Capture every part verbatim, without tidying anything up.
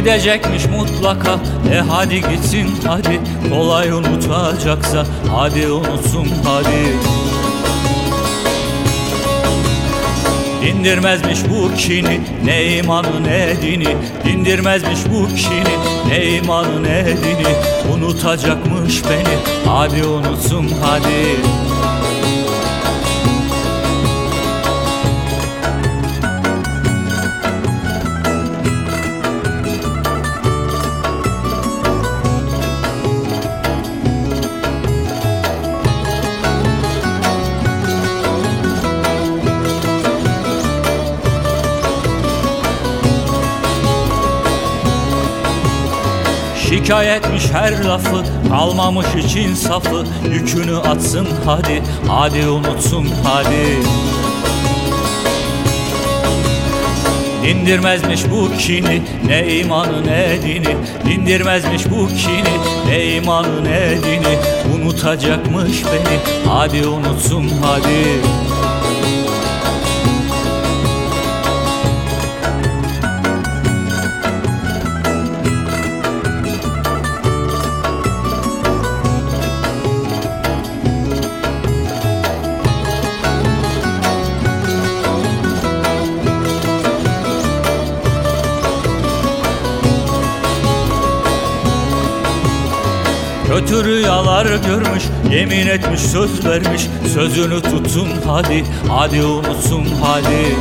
Gidecekmiş mutlaka, e hadi gitsin hadi. Kolay unutacaksa hadi unutsun hadi. Dindirmezmiş bu kini, ne imanı ne dini. Dindirmezmiş bu kini, ne imanı ne dini. Unutacakmış beni, hadi unutsun hadi. Şikayetmiş her lafı, kalmamış için safı. Yükünü atsın hadi, hadi unutsun hadi. Dindirmezmiş bu kini, ne imanı ne dini. Dindirmezmiş bu kini, ne imanı ne dini. Unutacakmış beni, hadi unutsun hadi. Kötü rüyalar görmüş, yemin etmiş söz vermiş. Sözünü tutsun hadi, hadi unutsun hadi.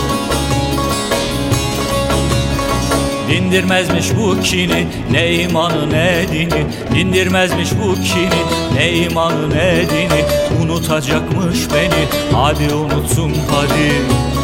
Dindirmezmiş bu kini, ne imanı ne dini. Dindirmezmiş bu kini, ne imanı ne dini. Unutacakmış beni, hadi unutsun hadi.